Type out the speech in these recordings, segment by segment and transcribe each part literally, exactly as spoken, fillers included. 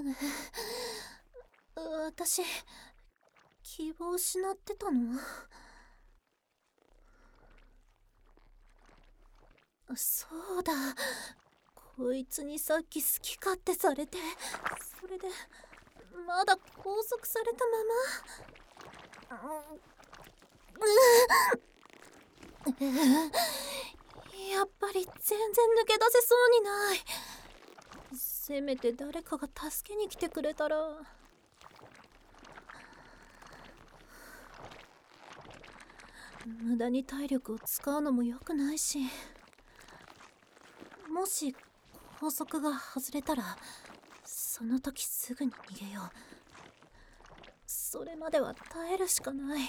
私、希望失ってたの？そうだ、こいつにさっき好き勝手されて、それでまだ拘束されたまま。やっぱり全然抜け出せそうにない。せめて誰かが助けに来てくれたら。無駄に体力を使うのも良くないし、もし拘束が外れたらその時すぐに逃げよう。それまでは耐えるしかない。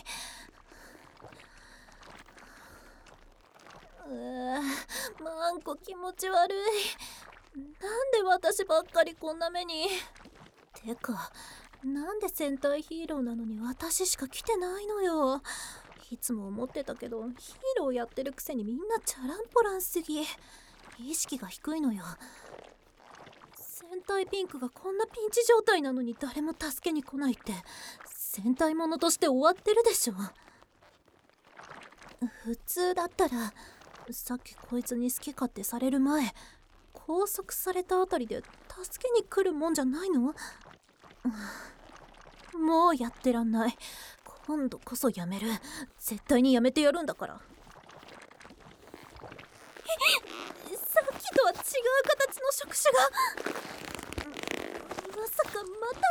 うわ、マンコ気持ち悪い。なんで私ばっかりこんな目に。てか、なんで戦隊ヒーローなのに私しか来てないのよ。いつも思ってたけど、ヒーローやってるくせにみんなチャランポランすぎ。意識が低いのよ。戦隊ピンクがこんなピンチ状態なのに誰も助けに来ないって、戦隊ものとして終わってるでしょ。普通だったら、さっきこいつに好き勝手される前、拘束されたあたりで助けに来るもんじゃないの？もうやってらんない。今度こそやめる。絶対にやめてやるんだから。さっきとは違う形の触手が。まさかまた。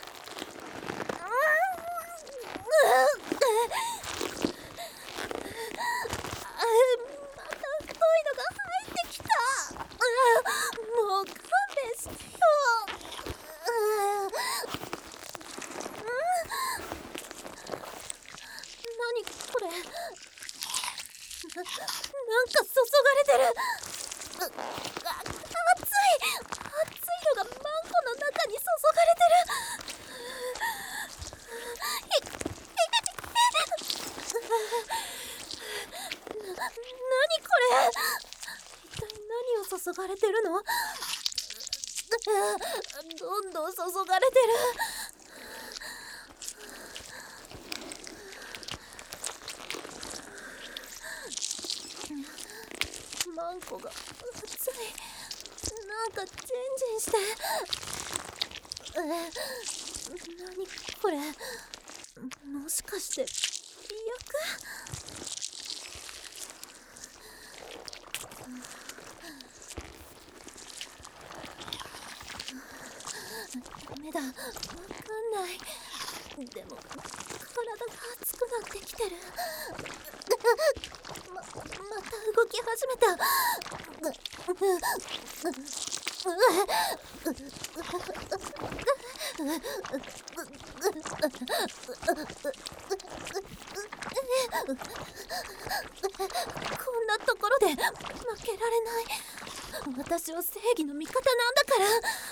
もう勘弁してよ。何これ。な、なんか注がれてる。あ、熱い熱いのがマンコの中に注がれてる。な、何これ。一体何を注がれてるの？どんどん注がれてる。マンコが熱い。なんかジェンジンして。え、何これ。もしかして美薬？ダメだ、わかんない。でも体が熱くなってきてる。ま、また動き始めた。こんなところで負けられない。私は正義の味方なんだから。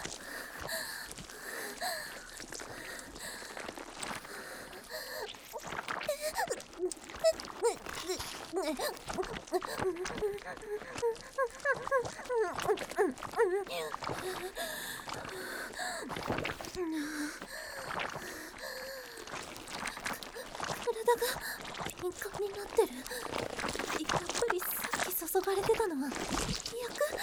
体が敏感になってる。やっぱりさっき注がれてたのは飛躍？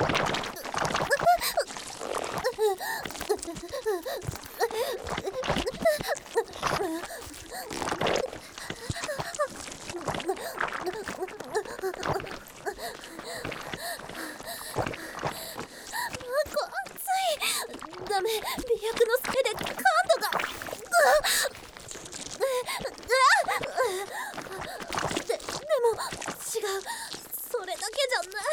ダメ、美薬のせいで感度が。で、でも違う、それだけじゃない。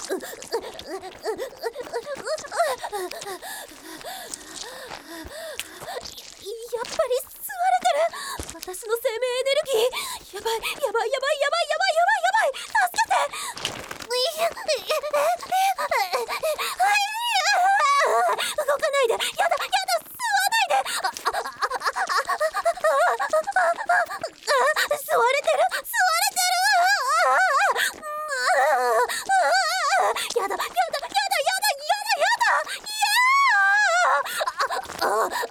やっぱり吸われてる。私の生命エネルギー。やばいやばいやばいやばいやばいやばいやばい。助けて。動かないで。やだやだ、吸わないで。吸われてる吸われてる。やだやだやだやだやだやだやだ。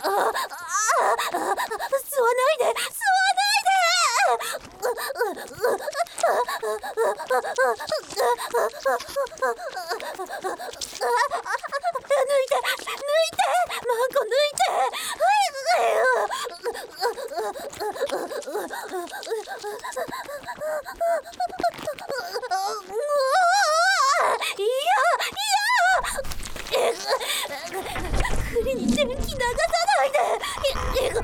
吸わないで吸わないで。抜いて抜いてマンコ抜いて。いやいや栗に電気流さないで。ビリって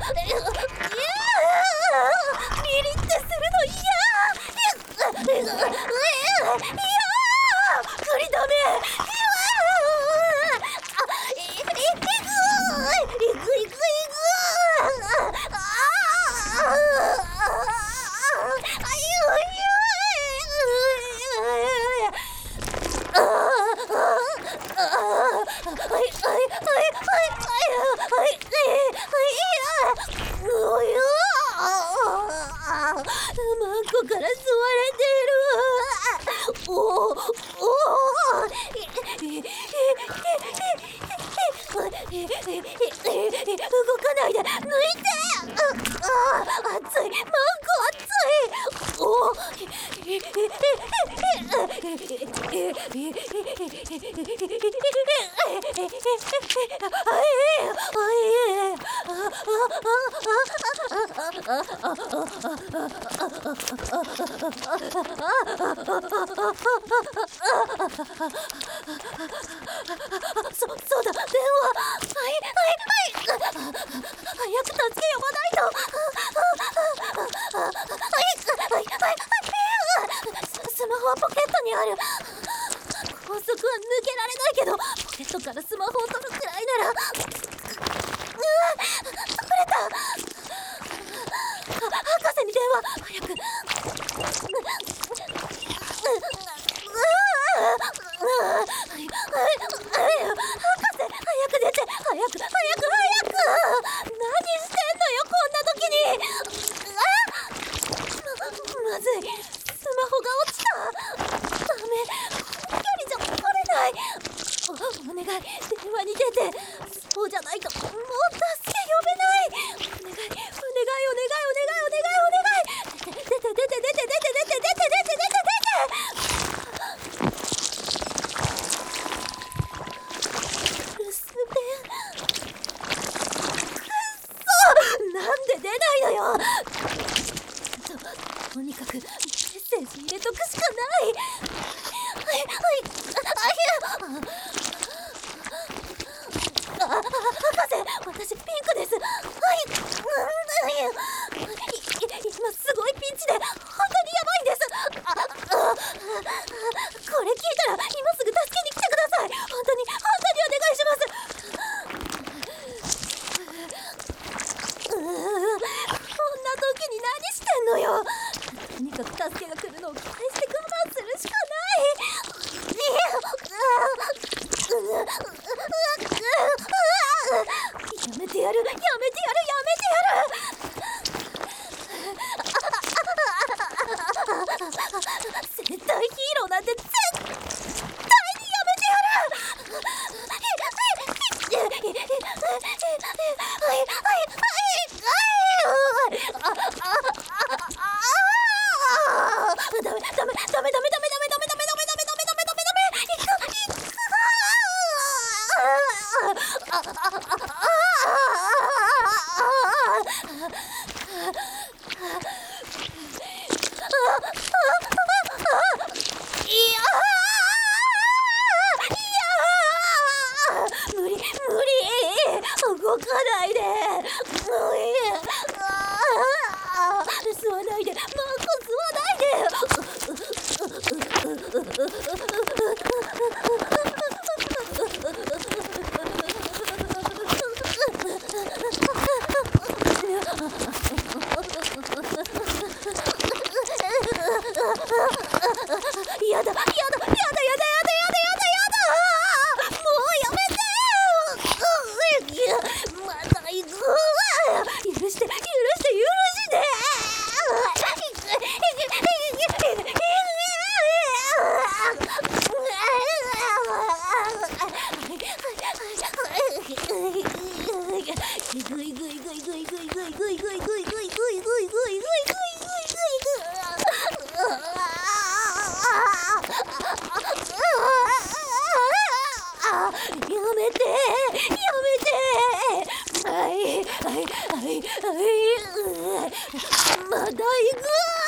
するの嫌。いや栗ダメ。いくいくいくいくいく。マンコから吸われてる。おおおお。動かないで。抜いて。熱い。マンコ熱い。おお。そ、そうだ、電話。はいはいはい。早く助け呼ばないと。はいはいはいはい。ス、スマホはポケットにある。高速は抜けられないけど、ポケットからスマホを取るくらいなら。うわ、取れた。博士に電話。早く。早く出て。早く早く早く。何してんのよこんな時に。まずい。スマホが落ちた。ダメ。この距離じゃ取れない。お、お願い、電話に出て。そうじゃないともう助け呼べない。お願いお願いお願いお願いお願いお願い。出て出て出て出て出て出て出て出て出て出て。留守電。なんで出ないのよ。と、とにかくメッセージ入れとくしかない。はいはい。あ、あ、博士、私ピンクです。はい。今すごいピンチで本当にやばいんです。あ、あ、これ聞いたら今すぐ助けに来てください。本当に本当にお願いします。こんな時に何してんのよ。とにかく助けが来るのを期待して我慢するしかない。やめてやるやめてやるやめてやる。戦隊ヒーローなんて絶対にやめてやる。ダメダメダメダメダメダメダメダメダメダメダメダメ無理無理動かないで。吸わないでマンコ吸わないで。 めてやめて。はいはいはいはい、うまだ行く。